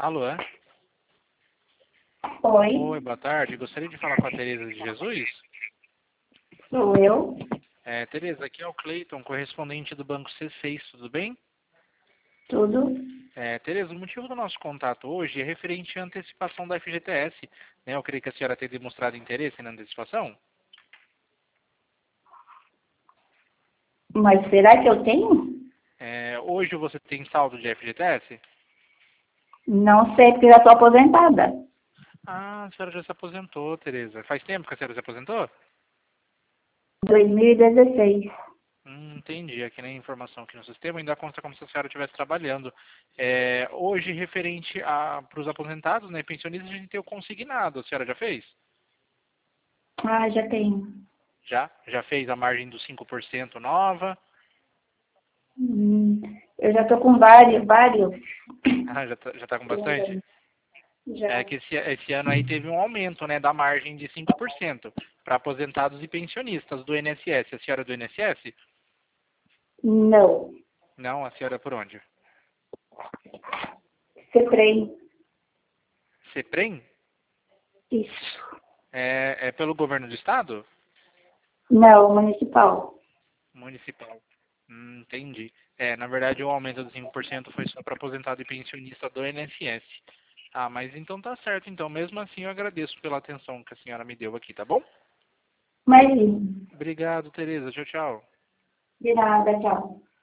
Alô? Oi, Oi, boa tarde. Gostaria de falar com a Tereza de Jesus. sou eu. Tereza, aqui é o Cleiton, correspondente do Banco C6, tudo bem? Tudo? Tereza, o motivo do nosso contato hoje é referente à antecipação da FGTS. Né? Eu creio que a senhora tenha demonstrado interesse na antecipação. Mas será que eu tenho? Hoje você tem saldo de FGTS? Não sei, porque já estou aposentada. Ah, a senhora já se aposentou, Tereza. Faz tempo que a senhora se aposentou? 2016. Entendi. Aqui na informação aqui no sistema ainda consta como se a senhora estivesse trabalhando. Hoje, referente para os aposentados, né, pensionistas, a gente tem o consignado. A senhora já fez? Ah, já tenho. Já? Já fez a margem dos 5% nova? Hum, eu já estou com vários. Ah, já tá com bastante? É Já. que esse ano aí teve um aumento, né, da margem de 5% para aposentados e pensionistas do INSS. A senhora é do INSS? Não. Não, a senhora é por onde? Cetrem. CEPREM? Isso. É pelo governo do estado? Não, municipal. Municipal. Entendi. Na verdade, o aumento de 5% foi só para aposentado e pensionista do INSS. Ah, mas então tá certo. Então, mesmo assim, eu agradeço pela atenção que a senhora me deu aqui, tá bom? Mas, Obrigado, Tereza. Tchau, tchau. de nada, tchau.